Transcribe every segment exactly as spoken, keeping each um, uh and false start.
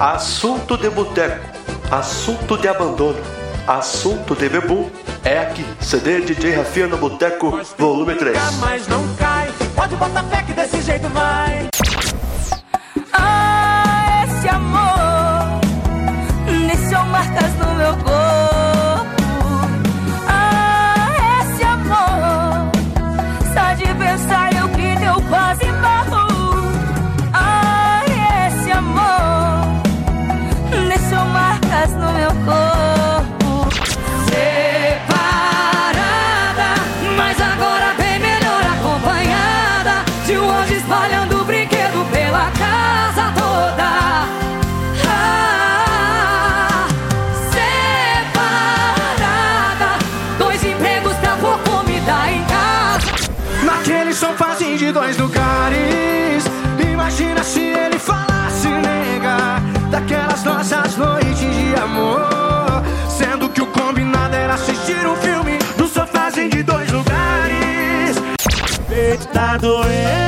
Assunto de boteco, assunto de abandono, assunto de bebum. É aqui, C D D J Rafinha no Boteco, volume três. Mas não cai, pode botar fé que desse jeito vai. Ah, esse amor deixou marcas no meu corpo. Ah, esse amor, só de pensar eu que deu quase barro. Ah, esse amor deixou marcas no meu corpo. Separada, mas agora bem melhor acompanhada. De um anjo espalhando brinquedo pela casa toda. Ah, separada, dois empregos pra pôr comida em casa. Naquele sofazinho de dois lugares, imagina se ele falasse, nega, daquelas nossas noites de amor. Sendo que o combinado era assistir um filme no sofazinho de dois lugares. Peito tá doendo,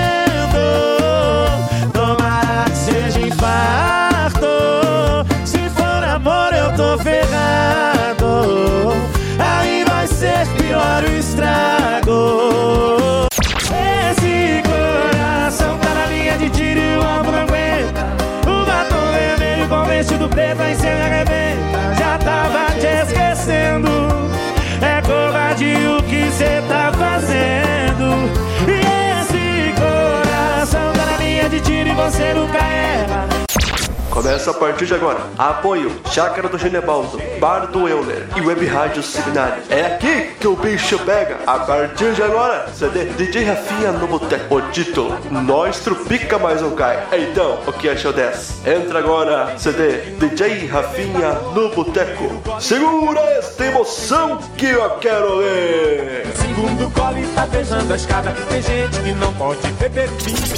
tomara que seja infarto. Se for amor eu tô ferrado, aí vai ser pior o estrago. Esse coração tá na linha de tiro e o alvo não aguenta. O batom vermelho com vestido preto aí cê me arrebenta. Já tava te esquecendo, é covarde o que cê tá fazendo. E esse coração tá na linha de tiro e você nunca erra. Começa a partir de agora. Apoio Chácara do Genebaldo, Bar do Euler e Web Rádio Seminário. É aqui que o bicho pega. A partir de agora, C D D J Rafinha no Boteco. O título, Nós Trupica Mais Não Cai. Então, o que achou dessa? Entra agora, C D D J Rafinha no Boteco. Segura esta emoção que eu quero ver. Segundo gole tá beijando a escada. Tem gente que não pode beber vinho.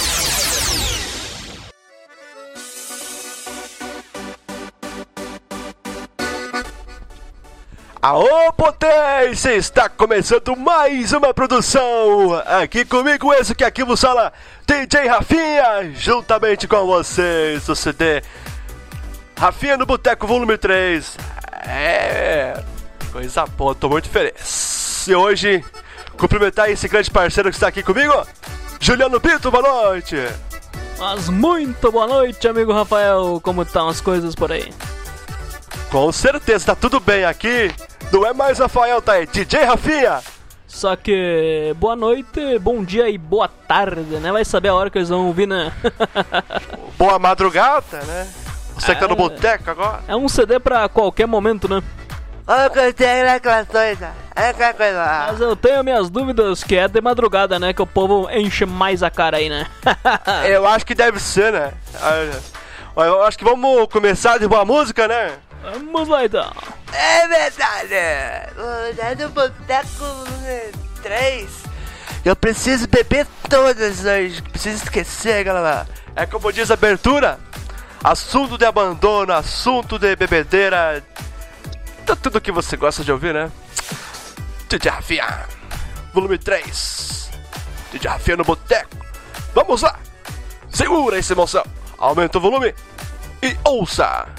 Aô, potência! Está começando mais uma produção. Aqui comigo, esse que aqui vos fala, D J Rafinha, juntamente com vocês, o C D Rafinha no Boteco Volume três. É, coisa boa, tô muito feliz. E hoje, cumprimentar esse grande parceiro que está aqui comigo, Juliano Pinto, boa noite. Mas muito boa noite, amigo Rafael, como estão as coisas por aí? Com certeza, tá tudo bem aqui. Não é mais Rafael, tá? É D J Rafinha. Só que boa noite, bom dia e boa tarde, né? Vai saber a hora que eles vão ouvir, né? Boa madrugada, né? Você é, que tá no boteco agora. É um C D pra qualquer momento, né? Olha que eu tenho aquela coisa. É aquela coisa. Mas eu tenho minhas dúvidas que é de madrugada, né? Que o povo enche mais a cara aí, né? Eu acho que deve ser, né? Eu acho que vamos começar de boa música, né? Vamos lá então. É verdade. É do Boteco três. Eu preciso beber todas hoje. Preciso esquecer, galera. É como diz a abertura: assunto de abandono, assunto de bebedeira. Tudo que você gosta de ouvir, né? D J Rafinha, volume três. D J Rafinha no Boteco. Vamos lá. Segura essa emoção. Aumenta o volume e ouça.